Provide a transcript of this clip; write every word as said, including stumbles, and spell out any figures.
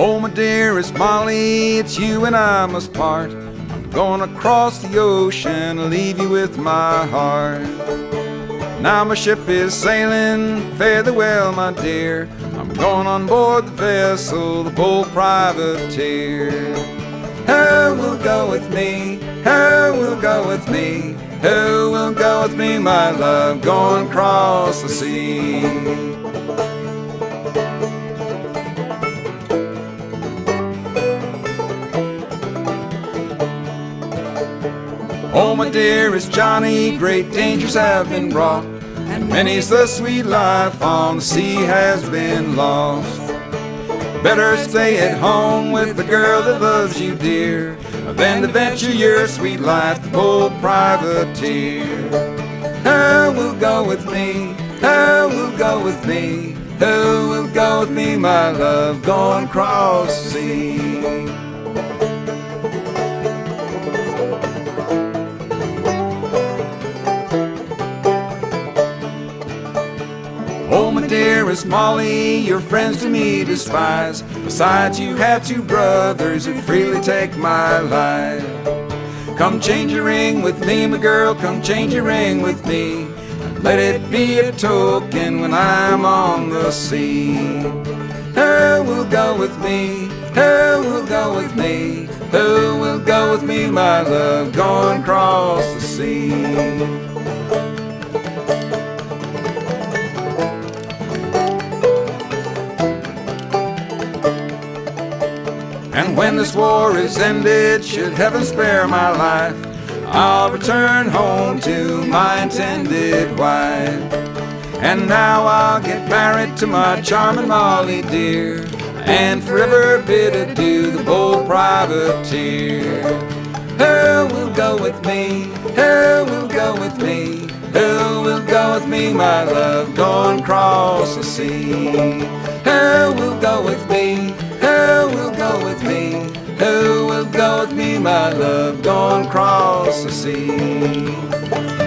Oh, my dearest Molly, it's you and I must part. I'm gonna cross the ocean and leave you with my heart. Now my ship is sailing, fare thee well, my dear. I'm going on board the vessel, the Bold Privateer. Who will go with me? Who will go with me? Who will go with me, my love, going across the sea? Oh, my dearest Johnny, great dangers have been wrought, and many's the sweet life on the sea has been lost. Better stay at home with the girl that loves you, dear, than to venture your sweet life, the Bold Privateer. Who will go with me? Who will go with me? Who will go with me, my love, going across the sea? Oh, my dearest Molly, your friends to me despise. Besides, you have two brothers who freely take my life. Come change your ring with me, my girl, come change your ring with me. Let it be a token when I'm on the sea. Who will go with me? Who will go with me? Who will go with me, my love, going across the sea? And when this war is ended, should heaven spare my life, I'll return home to my intended wife. And now I'll get married to my charming Molly dear, and forever bid adieu the Bold Privateer. Who will go with me? Who will go with me? Who will go with me, my love, going across the sea? Who will go with me? Who will go with me? Who will go with me, my love, going across the sea?